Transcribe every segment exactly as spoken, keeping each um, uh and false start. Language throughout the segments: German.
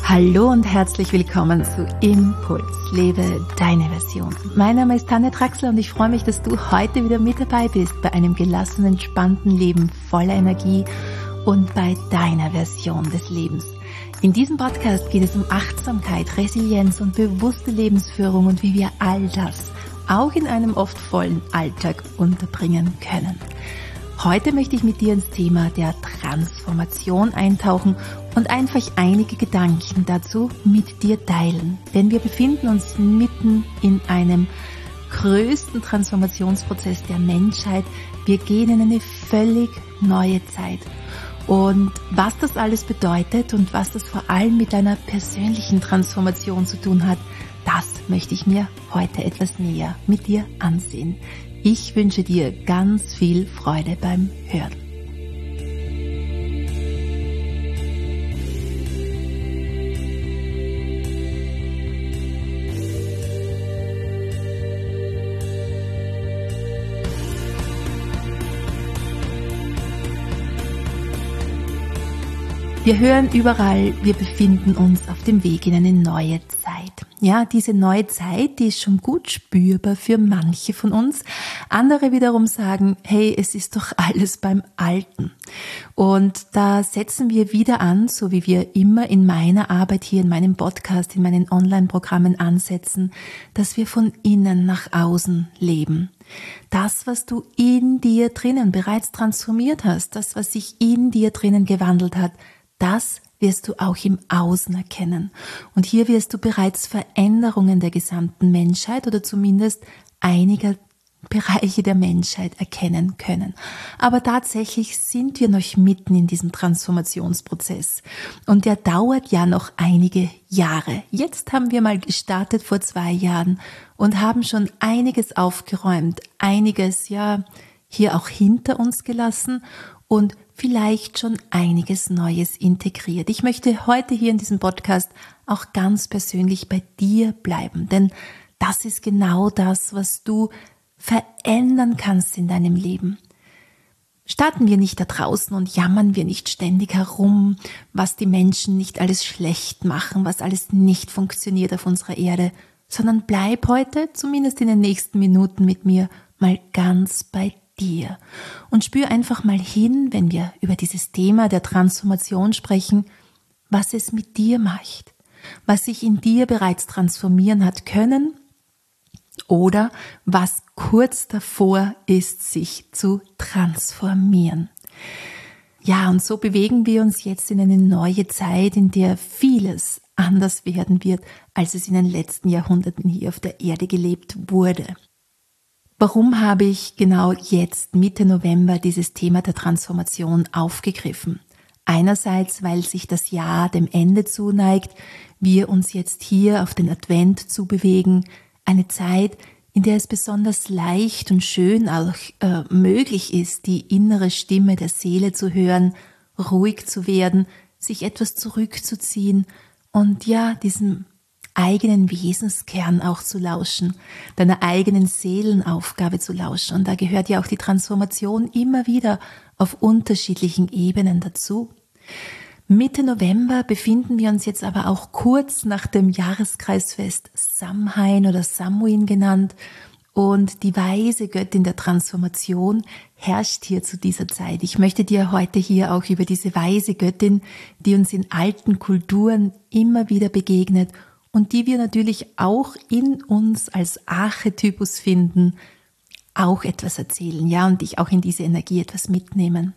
Hallo und herzlich willkommen zu Impuls, lebe deine Version. Mein Name ist Tanja Traxler und ich freue mich, dass du heute wieder mit dabei bist bei einem gelassenen, entspannten Leben voller Energie und bei deiner Version des Lebens. In diesem Podcast geht es um Achtsamkeit, Resilienz und bewusste Lebensführung und wie wir all das auch in einem oft vollen Alltag unterbringen können. Heute möchte ich mit dir ins Thema der Transformation eintauchen und einfach einige Gedanken dazu mit dir teilen. Denn wir befinden uns mitten in einem größten Transformationsprozess der Menschheit. Wir gehen in eine völlig neue Zeit. Und was das alles bedeutet und was das vor allem mit deiner persönlichen Transformation zu tun hat, das möchte ich mir heute etwas näher mit dir ansehen. Ich wünsche dir ganz viel Freude beim Hören. Wir hören überall, wir befinden uns auf dem Weg in eine neue Zeit. Ja, diese neue Zeit, die ist schon gut spürbar für manche von uns. Andere wiederum sagen, hey, es ist doch alles beim Alten. Und da setzen wir wieder an, so wie wir immer in meiner Arbeit hier, in meinem Podcast, in meinen Online-Programmen ansetzen, dass wir von innen nach außen leben. Das, was du in dir drinnen bereits transformiert hast, das, was sich in dir drinnen gewandelt hat, das wirst du auch im Außen erkennen. Und hier wirst du bereits Veränderungen der gesamten Menschheit oder zumindest einiger Bereiche der Menschheit erkennen können. Aber tatsächlich sind wir noch mitten in diesem Transformationsprozess. Und der dauert ja noch einige Jahre. Jetzt haben wir mal gestartet vor zwei Jahren und haben schon einiges aufgeräumt, einiges ja hier auch hinter uns gelassen und vielleicht schon einiges Neues integriert. Ich möchte heute hier in diesem Podcast auch ganz persönlich bei dir bleiben, denn das ist genau das, was du verändern kannst in deinem Leben. Starten wir nicht da draußen und jammern wir nicht ständig herum, was die Menschen nicht alles schlecht machen, was alles nicht funktioniert auf unserer Erde, sondern bleib heute, zumindest in den nächsten Minuten mit mir, mal ganz bei dir. Und spür einfach mal hin, wenn wir über dieses Thema der Transformation sprechen, was es mit dir macht, was sich in dir bereits transformieren hat können oder was kurz davor ist, sich zu transformieren. Ja, und so bewegen wir uns jetzt in eine neue Zeit, in der vieles anders werden wird, als es in den letzten Jahrhunderten hier auf der Erde gelebt wurde. Warum habe ich genau jetzt, Mitte November, dieses Thema der Transformation aufgegriffen? Einerseits, weil sich das Jahr dem Ende zuneigt, wir uns jetzt hier auf den Advent zubewegen, eine Zeit, in der es besonders leicht und schön auch äh, möglich ist, die innere Stimme der Seele zu hören, ruhig zu werden, sich etwas zurückzuziehen und ja, diesem eigenen Wesenskern auch zu lauschen, deiner eigenen Seelenaufgabe zu lauschen. Und da gehört ja auch die Transformation immer wieder auf unterschiedlichen Ebenen dazu. Mitte November befinden wir uns jetzt aber auch kurz nach dem Jahreskreisfest Samhain oder Samhain genannt. Und die weise Göttin der Transformation herrscht hier zu dieser Zeit. Ich möchte dir heute hier auch über diese weise Göttin, die uns in alten Kulturen immer wieder begegnet und die wir natürlich auch in uns als Archetypus finden, auch etwas erzählen, ja, und dich auch in diese Energie etwas mitnehmen.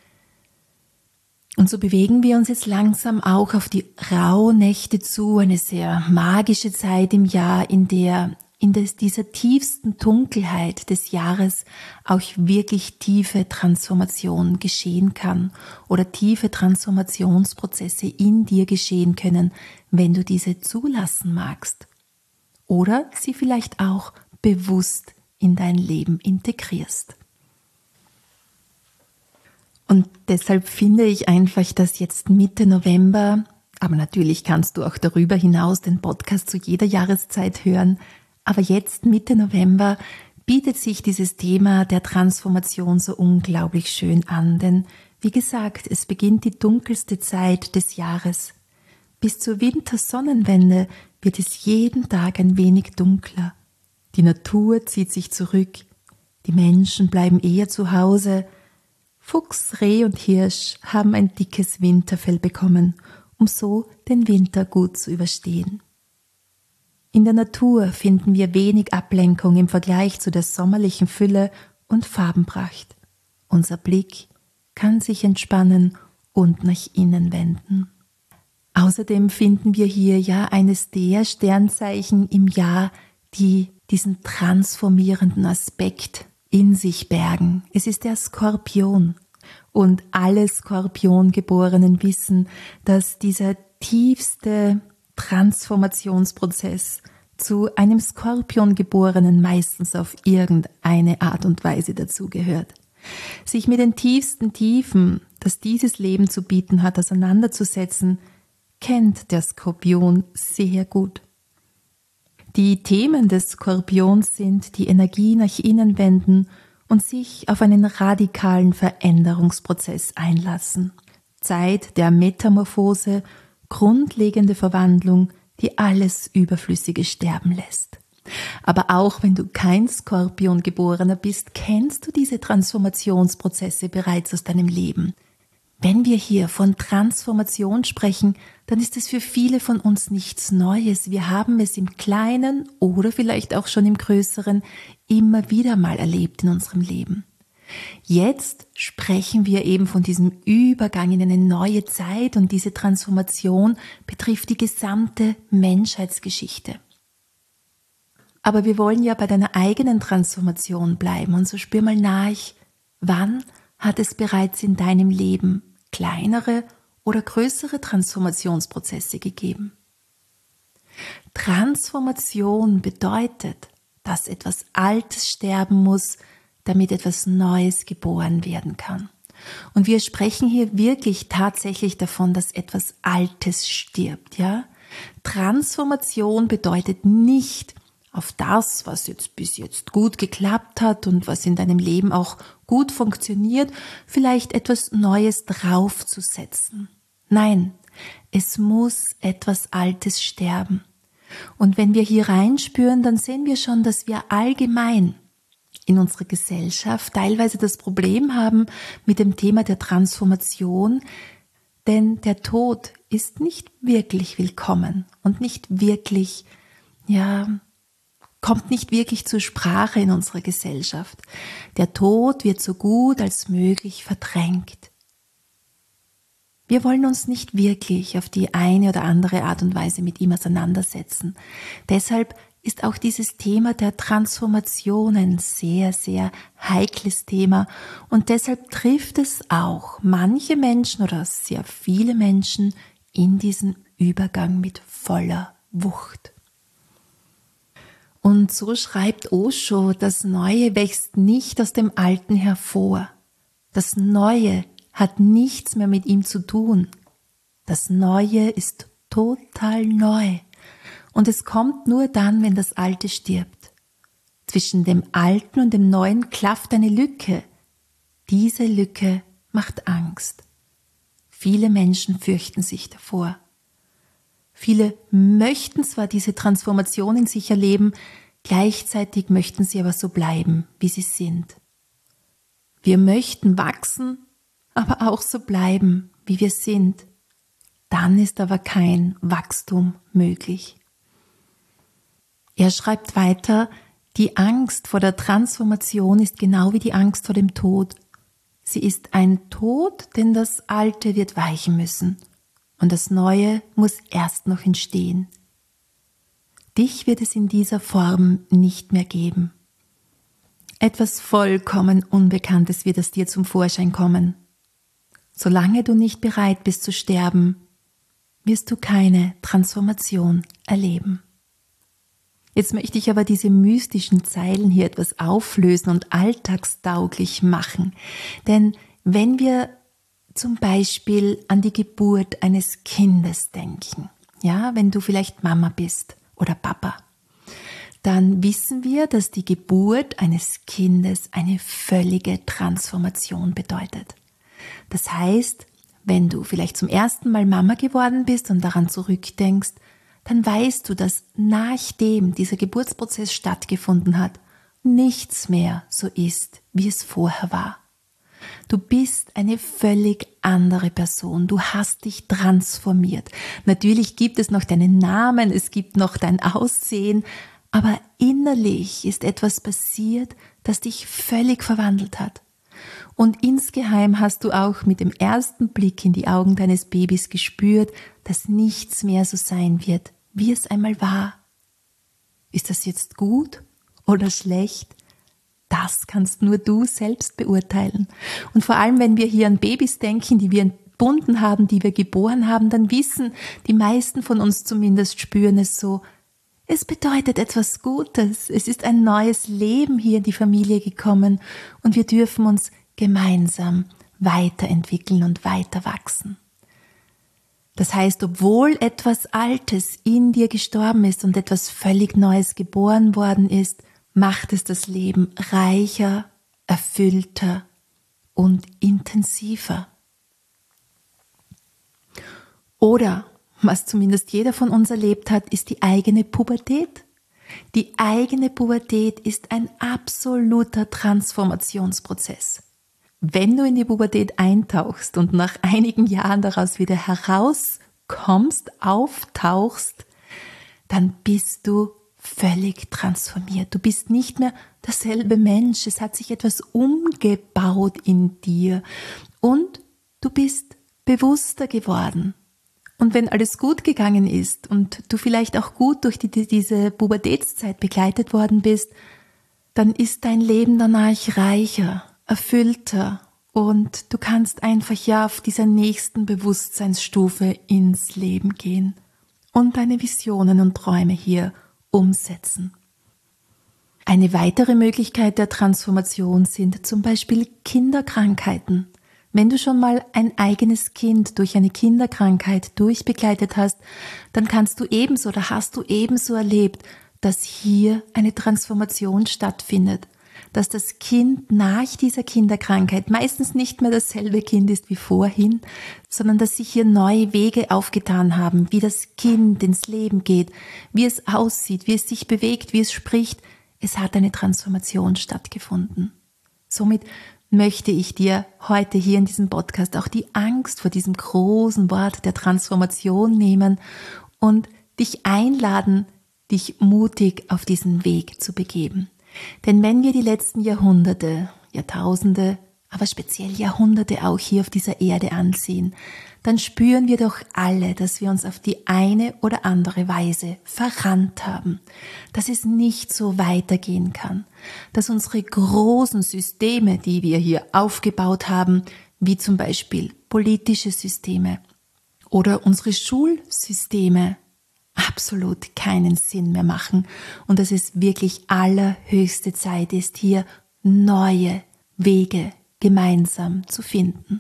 Und so bewegen wir uns jetzt langsam auch auf die Rauhnächte zu, eine sehr magische Zeit im Jahr, in der in des, dieser tiefsten Dunkelheit des Jahres auch wirklich tiefe Transformation geschehen kann oder tiefe Transformationsprozesse in dir geschehen können, wenn du diese zulassen magst oder sie vielleicht auch bewusst in dein Leben integrierst. Und deshalb finde ich einfach, dass jetzt Mitte November, aber natürlich kannst du auch darüber hinaus den Podcast zu jeder Jahreszeit hören, aber jetzt Mitte November bietet sich dieses Thema der Transformation so unglaublich schön an, denn wie gesagt, es beginnt die dunkelste Zeit des Jahres. Bis zur Wintersonnenwende wird es jeden Tag ein wenig dunkler. Die Natur zieht sich zurück. Die Menschen bleiben eher zu Hause. Fuchs, Reh und Hirsch haben ein dickes Winterfell bekommen, um so den Winter gut zu überstehen. In der Natur finden wir wenig Ablenkung im Vergleich zu der sommerlichen Fülle und Farbenpracht. Unser Blick kann sich entspannen und nach innen wenden. Außerdem finden wir hier ja eines der Sternzeichen im Jahr, die diesen transformierenden Aspekt in sich bergen. Es ist der Skorpion. Und alle Skorpiongeborenen wissen, dass dieser tiefste Transformationsprozess zu einem Skorpiongeborenen meistens auf irgendeine Art und Weise dazugehört. Sich mit den tiefsten Tiefen, das dieses Leben zu bieten hat, auseinanderzusetzen, kennt der Skorpion sehr gut. Die Themen des Skorpions sind die Energie nach innen wenden und sich auf einen radikalen Veränderungsprozess einlassen. Zeit der Metamorphose, grundlegende Verwandlung, die alles Überflüssige sterben lässt. Aber auch wenn du kein Skorpiongeborener bist, kennst du diese Transformationsprozesse bereits aus deinem Leben. Wenn wir hier von Transformation sprechen, dann ist es für viele von uns nichts Neues. Wir haben es im Kleinen oder vielleicht auch schon im Größeren immer wieder mal erlebt in unserem Leben. Jetzt sprechen wir eben von diesem Übergang in eine neue Zeit und diese Transformation betrifft die gesamte Menschheitsgeschichte. Aber wir wollen ja bei deiner eigenen Transformation bleiben und so spür mal nach, wann hat es bereits in deinem Leben kleinere oder größere Transformationsprozesse gegeben? Transformation bedeutet, dass etwas Altes sterben muss, damit etwas Neues geboren werden kann. Und wir sprechen hier wirklich tatsächlich davon, dass etwas Altes stirbt, ja? Transformation bedeutet nicht, auf das, was jetzt bis jetzt gut geklappt hat und was in deinem Leben auch gut funktioniert, vielleicht etwas Neues draufzusetzen. Nein, es muss etwas Altes sterben. Und wenn wir hier reinspüren, dann sehen wir schon, dass wir allgemein in unserer Gesellschaft teilweise das Problem haben mit dem Thema der Transformation, denn der Tod ist nicht wirklich willkommen und nicht wirklich, ja, kommt nicht wirklich zur Sprache in unserer Gesellschaft. Der Tod wird so gut als möglich verdrängt. Wir wollen uns nicht wirklich auf die eine oder andere Art und Weise mit ihm auseinandersetzen. Deshalb ist auch dieses Thema der Transformation ein sehr, sehr heikles Thema und deshalb trifft es auch manche Menschen oder sehr viele Menschen in diesen Übergang mit voller Wucht. Und so schreibt Osho, das Neue wächst nicht aus dem Alten hervor. Das Neue hat nichts mehr mit ihm zu tun. Das Neue ist total neu. Und es kommt nur dann, wenn das Alte stirbt. Zwischen dem Alten und dem Neuen klafft eine Lücke. Diese Lücke macht Angst. Viele Menschen fürchten sich davor. Viele möchten zwar diese Transformation in sich erleben, gleichzeitig möchten sie aber so bleiben, wie sie sind. Wir möchten wachsen, aber auch so bleiben, wie wir sind. Dann ist aber kein Wachstum möglich. Er schreibt weiter, die Angst vor der Transformation ist genau wie die Angst vor dem Tod. Sie ist ein Tod, denn das Alte wird weichen müssen. Und das Neue muss erst noch entstehen. Dich wird es in dieser Form nicht mehr geben. Etwas vollkommen Unbekanntes wird aus dir zum Vorschein kommen. Solange du nicht bereit bist zu sterben, wirst du keine Transformation erleben. Jetzt möchte ich aber diese mystischen Zeilen hier etwas auflösen und alltagstauglich machen. Denn wenn wir zum Beispiel an die Geburt eines Kindes denken, ja, wenn du vielleicht Mama bist oder Papa, dann wissen wir, dass die Geburt eines Kindes eine völlige Transformation bedeutet. Das heißt, wenn du vielleicht zum ersten Mal Mama geworden bist und daran zurückdenkst, dann weißt du, dass nachdem dieser Geburtsprozess stattgefunden hat, nichts mehr so ist, wie es vorher war. Du bist eine völlig andere Person. Du hast dich transformiert. Natürlich gibt es noch deinen Namen, es gibt noch dein Aussehen, aber innerlich ist etwas passiert, das dich völlig verwandelt hat. Und insgeheim hast du auch mit dem ersten Blick in die Augen deines Babys gespürt, dass nichts mehr so sein wird, wie es einmal war. Ist das jetzt gut oder schlecht? Das kannst nur du selbst beurteilen. Und vor allem, wenn wir hier an Babys denken, die wir entbunden haben, die wir geboren haben, dann wissen die meisten von uns zumindest, spüren es so, es bedeutet etwas Gutes. Es ist ein neues Leben hier in die Familie gekommen und wir dürfen uns gemeinsam weiterentwickeln und weiter wachsen. Das heißt, obwohl etwas Altes in dir gestorben ist und etwas völlig Neues geboren worden ist, macht es das Leben reicher, erfüllter und intensiver. Oder, was zumindest jeder von uns erlebt hat, ist die eigene Pubertät. Die eigene Pubertät ist ein absoluter Transformationsprozess. Wenn du in die Pubertät eintauchst und nach einigen Jahren daraus wieder herauskommst, auftauchst, dann bist du völlig transformiert. Du bist nicht mehr derselbe Mensch. Es hat sich etwas umgebaut in dir und du bist bewusster geworden. Und wenn alles gut gegangen ist und du vielleicht auch gut durch die, diese Pubertätszeit begleitet worden bist, dann ist dein Leben danach reicher, erfüllter und du kannst einfach ja auf dieser nächsten Bewusstseinsstufe ins Leben gehen und deine Visionen und Träume hier umsetzen. Eine weitere Möglichkeit der Transformation sind zum Beispiel Kinderkrankheiten. Wenn du schon mal ein eigenes Kind durch eine Kinderkrankheit durchbegleitet hast, dann kannst du ebenso oder hast du ebenso erlebt, dass hier eine Transformation stattfindet, dass das Kind nach dieser Kinderkrankheit meistens nicht mehr dasselbe Kind ist wie vorhin, sondern dass sich hier neue Wege aufgetan haben, wie das Kind ins Leben geht, wie es aussieht, wie es sich bewegt, wie es spricht. Es hat eine Transformation stattgefunden. Somit möchte ich dir heute hier in diesem Podcast auch die Angst vor diesem großen Wort der Transformation nehmen und dich einladen, dich mutig auf diesen Weg zu begeben. Denn wenn wir die letzten Jahrhunderte, Jahrtausende, aber speziell Jahrhunderte auch hier auf dieser Erde ansehen, dann spüren wir doch alle, dass wir uns auf die eine oder andere Weise verrannt haben, dass es nicht so weitergehen kann, dass unsere großen Systeme, die wir hier aufgebaut haben, wie zum Beispiel politische Systeme oder unsere Schulsysteme, absolut keinen Sinn mehr machen und dass es wirklich allerhöchste Zeit ist, hier neue Wege gemeinsam zu finden.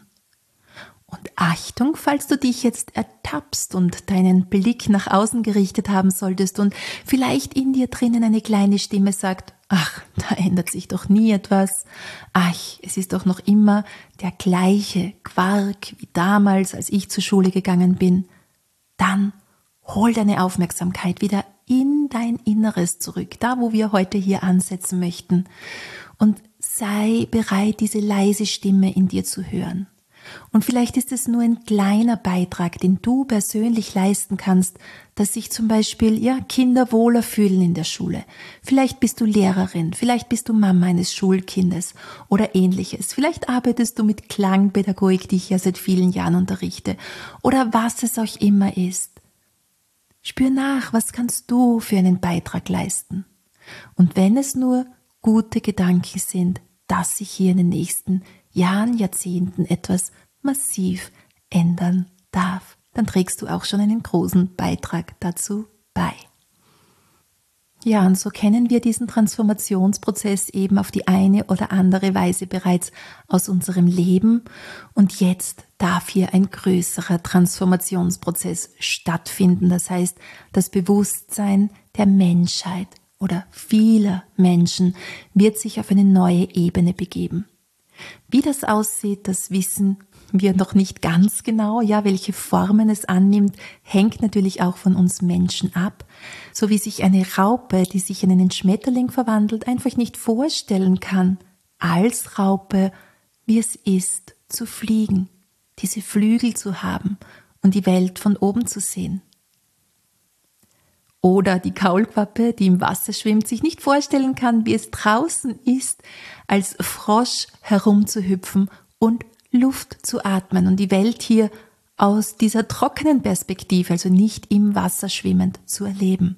Und Achtung, falls du dich jetzt ertappst und deinen Blick nach außen gerichtet haben solltest und vielleicht in dir drinnen eine kleine Stimme sagt, ach, da ändert sich doch nie etwas, ach, es ist doch noch immer der gleiche Quark wie damals, als ich zur Schule gegangen bin, dann hol deine Aufmerksamkeit wieder in dein Inneres zurück, da wo wir heute hier ansetzen möchten und sei bereit, diese leise Stimme in dir zu hören. Und vielleicht ist es nur ein kleiner Beitrag, den du persönlich leisten kannst, dass sich zum Beispiel ja, Kinder wohler fühlen in der Schule. Vielleicht bist du Lehrerin, vielleicht bist du Mama eines Schulkindes oder ähnliches. Vielleicht arbeitest du mit Klangpädagogik, die ich ja seit vielen Jahren unterrichte oder was es auch immer ist. Spür nach, was kannst du für einen Beitrag leisten? Und wenn es nur gute Gedanken sind, dass sich hier in den nächsten Jahren, Jahrzehnten etwas massiv ändern darf, dann trägst du auch schon einen großen Beitrag dazu bei. Ja, und so kennen wir diesen Transformationsprozess eben auf die eine oder andere Weise bereits aus unserem Leben und jetzt darf hier ein größerer Transformationsprozess stattfinden. Das heißt, das Bewusstsein der Menschheit oder vieler Menschen wird sich auf eine neue Ebene begeben. Wie das aussieht, das wissen wir noch nicht ganz genau. Ja, welche Formen es annimmt, hängt natürlich auch von uns Menschen ab. So wie sich eine Raupe, die sich in einen Schmetterling verwandelt, einfach nicht vorstellen kann, als Raupe, wie es ist, zu fliegen, diese Flügel zu haben und die Welt von oben zu sehen. Oder die Kaulquappe, die im Wasser schwimmt, sich nicht vorstellen kann, wie es draußen ist, als Frosch herumzuhüpfen und Luft zu atmen und die Welt hier aus dieser trockenen Perspektive, also nicht im Wasser schwimmend, zu erleben.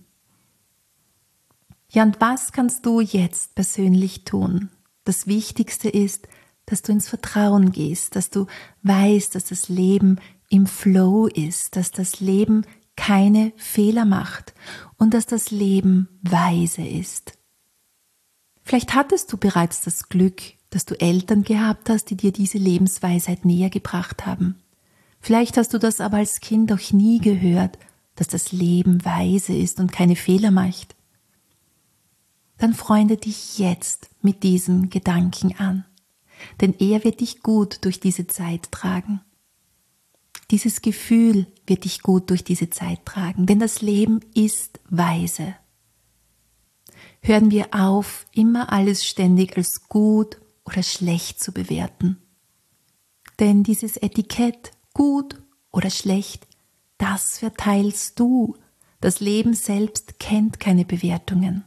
Ja, und was kannst du jetzt persönlich tun? Das Wichtigste ist, dass du ins Vertrauen gehst, dass du weißt, dass das Leben im Flow ist, dass das Leben keine Fehler macht und dass das Leben weise ist. Vielleicht hattest du bereits das Glück, dass du Eltern gehabt hast, die dir diese Lebensweisheit näher gebracht haben. Vielleicht hast du das aber als Kind auch nie gehört, dass das Leben weise ist und keine Fehler macht. Dann freunde dich jetzt mit diesem Gedanken an, denn er wird dich gut durch diese Zeit tragen. Dieses Gefühl wird dich gut durch diese Zeit tragen, denn das Leben ist weise. Hören wir auf, immer alles ständig als gut oder schlecht zu bewerten. Denn dieses Etikett, gut oder schlecht, das verteilst du. Das Leben selbst kennt keine Bewertungen.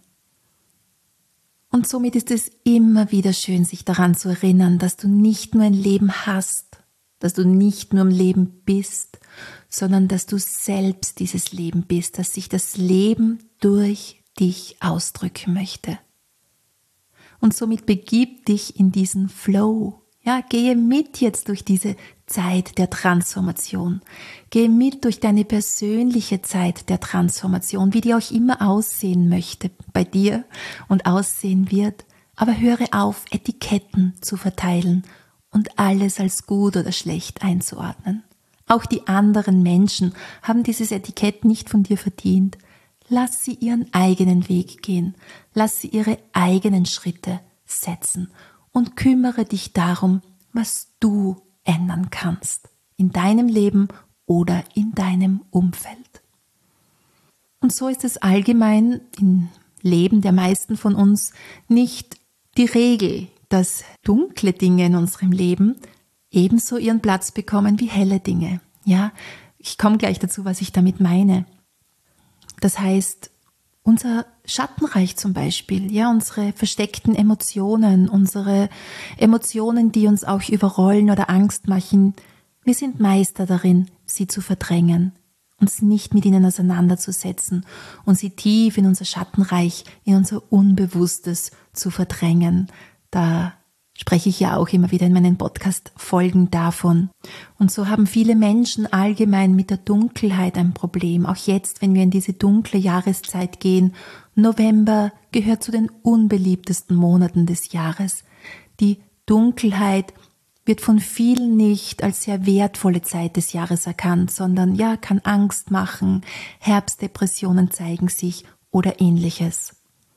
Und somit ist es immer wieder schön, sich daran zu erinnern, dass du nicht nur ein Leben hast, dass du nicht nur im Leben bist, sondern dass du selbst dieses Leben bist, dass sich das Leben durch dich ausdrücken möchte. Und somit begib dich in diesen Flow. Ja, gehe mit jetzt durch diese Zeit der Transformation. Gehe mit durch deine persönliche Zeit der Transformation, wie die auch immer aussehen möchte bei dir und aussehen wird. Aber höre auf, Etiketten zu verteilen und alles als gut oder schlecht einzuordnen. Auch die anderen Menschen haben dieses Etikett nicht von dir verdient. Lass sie ihren eigenen Weg gehen. Lass sie ihre eigenen Schritte setzen und kümmere dich darum, was du ändern kannst in deinem Leben oder in deinem Umfeld. Und so ist es allgemein im Leben der meisten von uns nicht die Regel, dass dunkle Dinge in unserem Leben ebenso ihren Platz bekommen wie helle Dinge. Ja, ich komme gleich dazu, was ich damit meine. Das heißt, unser Schattenreich zum Beispiel, ja, unsere versteckten Emotionen, unsere Emotionen, die uns auch überrollen oder Angst machen, wir sind Meister darin, sie zu verdrängen, uns nicht mit ihnen auseinanderzusetzen und sie tief in unser Schattenreich, in unser Unbewusstes zu verdrängen. Da spreche ich ja auch immer wieder in meinen Podcast-Folgen davon. Und so haben viele Menschen allgemein mit der Dunkelheit ein Problem. Auch jetzt, wenn wir in diese dunkle Jahreszeit gehen. November gehört zu den unbeliebtesten Monaten des Jahres. Die Dunkelheit wird von vielen nicht als sehr wertvolle Zeit des Jahres erkannt, sondern ja, kann Angst machen, Herbstdepressionen zeigen sich oder ähnliches.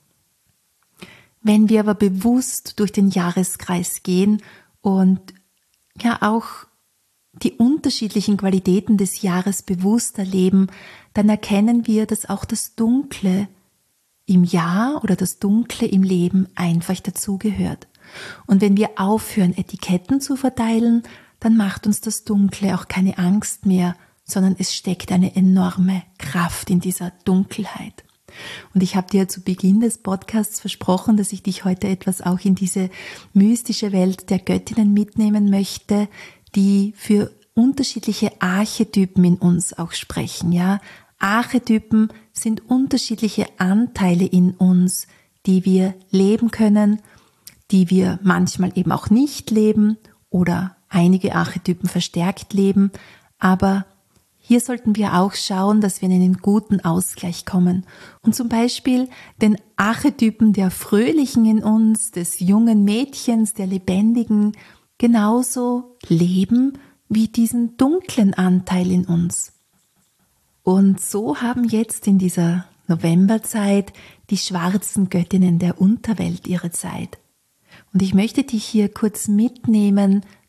Wenn wir aber bewusst durch den Jahreskreis gehen und ja auch die unterschiedlichen Qualitäten des Jahres bewusst erleben, dann erkennen wir, dass auch das Dunkle im Jahr oder das Dunkle im Leben einfach dazugehört. Und wenn wir aufhören, Etiketten zu verteilen, dann macht uns das Dunkle auch keine Angst mehr, sondern es steckt eine enorme Kraft in dieser Dunkelheit. Und ich habe dir zu Beginn des Podcasts versprochen, dass ich dich heute etwas auch in diese mystische Welt der Göttinnen mitnehmen möchte, die für unterschiedliche Archetypen in uns auch sprechen. Ja, Archetypen sind unterschiedliche Anteile in uns, die wir leben können, die wir manchmal eben auch nicht leben oder einige Archetypen verstärkt leben, aber hier sollten wir auch schauen, dass wir in einen guten Ausgleich kommen und zum Beispiel den Archetypen der Fröhlichen in uns, des jungen Mädchens, der Lebendigen, genauso leben wie diesen dunklen Anteil in uns. Und so haben jetzt in dieser Novemberzeit die schwarzen Göttinnen der Unterwelt ihre Zeit. Und ich möchte dich hier kurz mitnehmen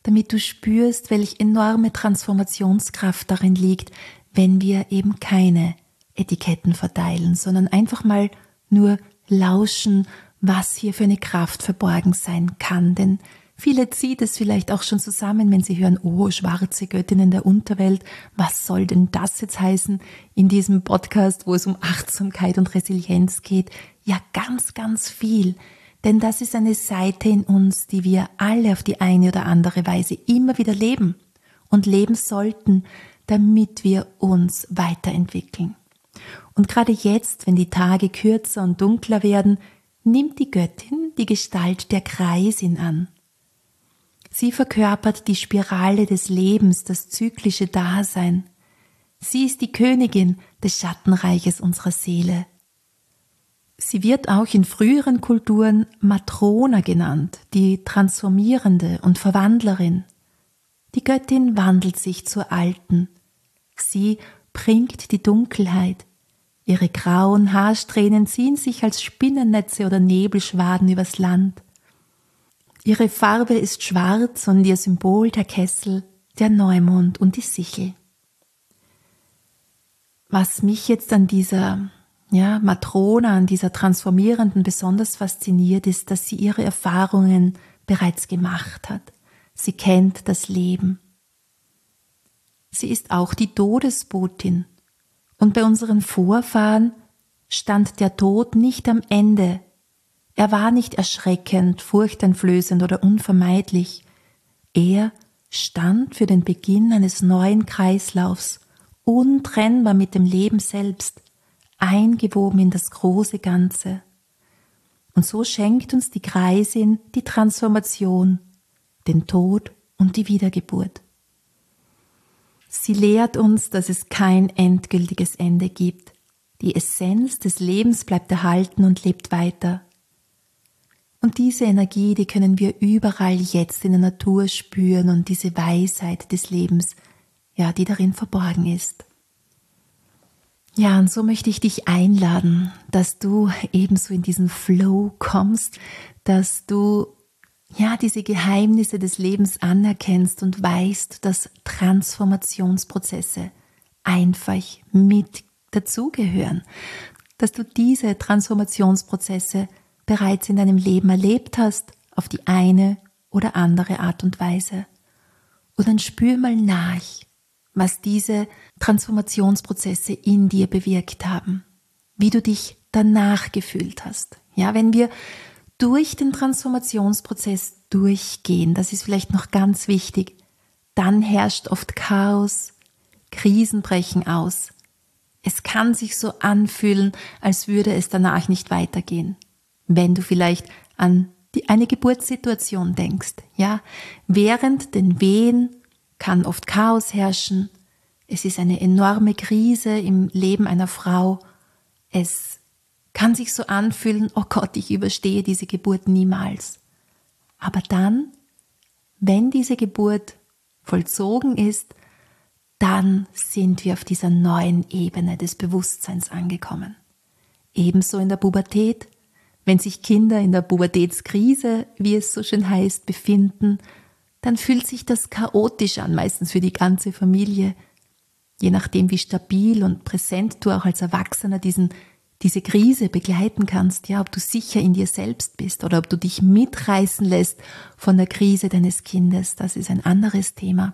damit du spürst, welch enorme Transformationskraft darin liegt, wenn wir eben keine Etiketten verteilen, sondern einfach mal nur lauschen, was hier für eine Kraft verborgen sein kann. Denn viele zieht es vielleicht auch schon zusammen, wenn sie hören, oh, schwarze Göttinnen der Unterwelt, was soll denn das jetzt heißen in diesem Podcast, wo es um Achtsamkeit und Resilienz geht? Ja, ganz, ganz viel. Denn das ist eine Seite in uns, die wir alle auf die eine oder andere Weise immer wieder leben und leben sollten, damit wir uns weiterentwickeln. Und gerade jetzt, wenn die Tage kürzer und dunkler werden, nimmt die Göttin die Gestalt der Kreisin an. Sie verkörpert die Spirale des Lebens, das zyklische Dasein. Sie ist die Königin des Schattenreiches unserer Seele. Sie wird auch in früheren Kulturen Matrona genannt, die Transformierende und Verwandlerin. Die Göttin wandelt sich zur Alten. Sie bringt die Dunkelheit. Ihre grauen Haarsträhnen ziehen sich als Spinnennetze oder Nebelschwaden übers Land. Ihre Farbe ist schwarz und ihr Symbol der Kessel, der Neumond und die Sichel. Was mich jetzt an dieser ja, Matrona, an dieser Transformierenden besonders fasziniert, ist, dass sie ihre Erfahrungen bereits gemacht hat. Sie kennt das Leben. Sie ist auch die Todesbotin. Und bei unseren Vorfahren stand der Tod nicht am Ende. Er war nicht erschreckend, furchteinflößend oder unvermeidlich. Er stand für den Beginn eines neuen Kreislaufs, untrennbar mit dem Leben selbst, eingewoben in das große Ganze. Und so schenkt uns die Kreisin die Transformation, den Tod und die Wiedergeburt. Sie lehrt uns, dass es kein endgültiges Ende gibt. Die Essenz des Lebens bleibt erhalten und lebt weiter. Und diese Energie, die können wir überall jetzt in der Natur spüren und diese Weisheit des Lebens, ja, die darin verborgen ist. Ja, und so möchte ich dich einladen, dass du ebenso in diesen Flow kommst, dass du ja, diese Geheimnisse des Lebens anerkennst und weißt, dass Transformationsprozesse einfach mit dazugehören, dass du diese Transformationsprozesse bereits in deinem Leben erlebt hast, auf die eine oder andere Art und Weise. Und dann spür mal nach, was diese Transformationsprozesse in dir bewirkt haben, wie du dich danach gefühlt hast. Ja, wenn wir durch den Transformationsprozess durchgehen, das ist vielleicht noch ganz wichtig, dann herrscht oft Chaos, Krisen brechen aus. Es kann sich so anfühlen, als würde es danach nicht weitergehen. Wenn du vielleicht an die, eine Geburtssituation denkst, ja, während den Wehen kann oft Chaos herrschen. Es ist eine enorme Krise im Leben einer Frau. Es kann sich so anfühlen, oh Gott, ich überstehe diese Geburt niemals. Aber dann, wenn diese Geburt vollzogen ist, dann sind wir auf dieser neuen Ebene des Bewusstseins angekommen. Ebenso in der Pubertät, wenn sich Kinder in der Pubertätskrise, wie es so schön heißt, befinden, dann fühlt sich das chaotisch an, meistens für die ganze Familie. Je nachdem, wie stabil und präsent du auch als Erwachsener diesen diese Krise begleiten kannst, ja, ob du sicher in dir selbst bist oder ob du dich mitreißen lässt von der Krise deines Kindes, das ist ein anderes Thema.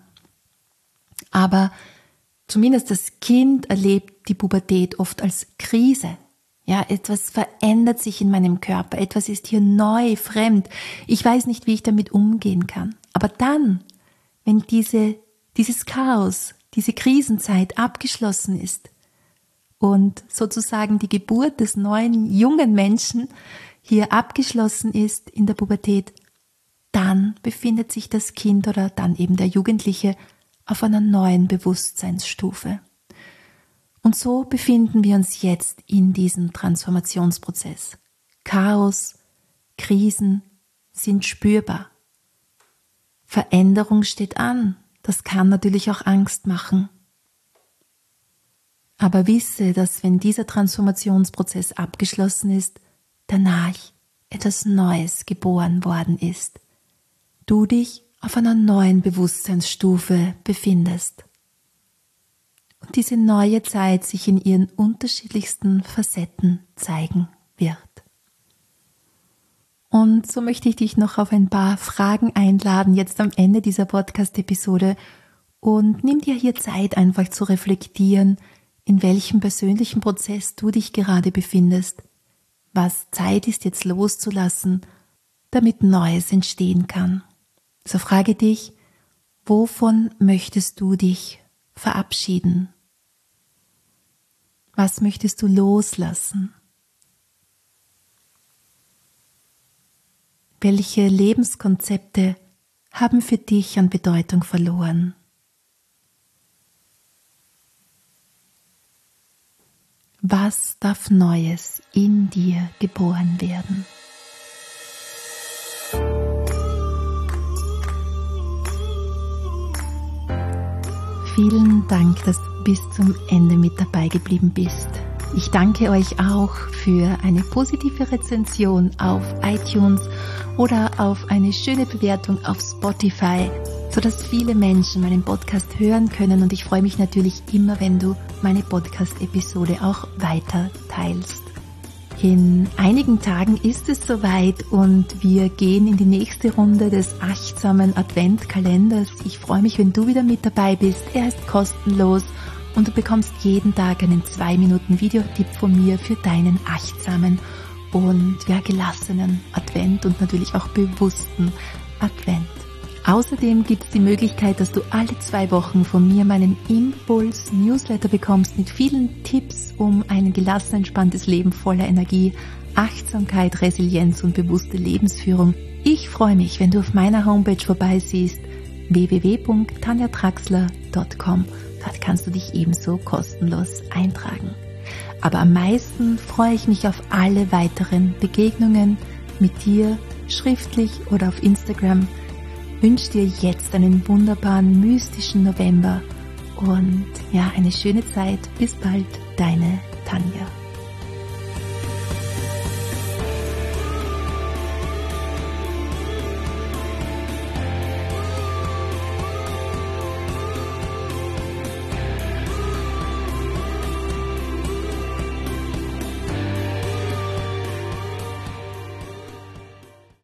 Aber zumindest das Kind erlebt die Pubertät oft als Krise. Ja, etwas verändert sich in meinem Körper, etwas ist hier neu, fremd. Ich weiß nicht, wie ich damit umgehen kann. Aber dann, wenn diese, dieses Chaos, diese Krisenzeit abgeschlossen ist, und sozusagen die Geburt des neuen, jungen Menschen hier abgeschlossen ist in der Pubertät, dann befindet sich das Kind oder dann eben der Jugendliche auf einer neuen Bewusstseinsstufe. Und so befinden wir uns jetzt in diesem Transformationsprozess. Chaos, Krisen sind spürbar. Veränderung steht an. Das kann natürlich auch Angst machen. Aber wisse, dass wenn dieser Transformationsprozess abgeschlossen ist, danach etwas Neues geboren worden ist. Du dich auf einer neuen Bewusstseinsstufe befindest und diese neue Zeit sich in ihren unterschiedlichsten Facetten zeigen wird. Und so möchte ich dich noch auf ein paar Fragen einladen, jetzt am Ende dieser Podcast-Episode, und nimm dir hier Zeit, einfach zu reflektieren, in welchem persönlichen Prozess du dich gerade befindest, was Zeit ist jetzt loszulassen, damit Neues entstehen kann. So frage dich, wovon möchtest du dich verabschieden? Was möchtest du loslassen? Welche Lebenskonzepte haben für dich an Bedeutung verloren? Was darf Neues in dir geboren werden? Vielen Dank, dass du bis zum Ende mit dabei geblieben bist. Ich danke euch auch für eine positive Rezension auf iTunes oder auf eine schöne Bewertung auf Spotify, sodass viele Menschen meinen Podcast hören können, und ich freue mich natürlich immer, wenn du meine Podcast-Episode auch weiter teilst. In einigen Tagen ist es soweit und wir gehen in die nächste Runde des achtsamen Adventkalenders. Ich freue mich, wenn du wieder mit dabei bist. Er ist kostenlos und du bekommst jeden Tag einen zwei Minuten Videotipp von mir für deinen achtsamen und ja, gelassenen Advent und natürlich auch bewussten Advent. Außerdem gibt es die Möglichkeit, dass du alle zwei Wochen von mir meinen Impuls-Newsletter bekommst mit vielen Tipps, um ein gelassen, entspanntes Leben voller Energie, Achtsamkeit, Resilienz und bewusste Lebensführung. Ich freue mich, wenn du auf meiner Homepage vorbeisiehst, w w w punkt tanja traxler punkt com. Dort kannst du dich ebenso kostenlos eintragen. Aber am meisten freue ich mich auf alle weiteren Begegnungen mit dir, schriftlich oder auf Instagram. Ich wünsche dir jetzt einen wunderbaren, mystischen November und ja, eine schöne Zeit. Bis bald, deine Tanja.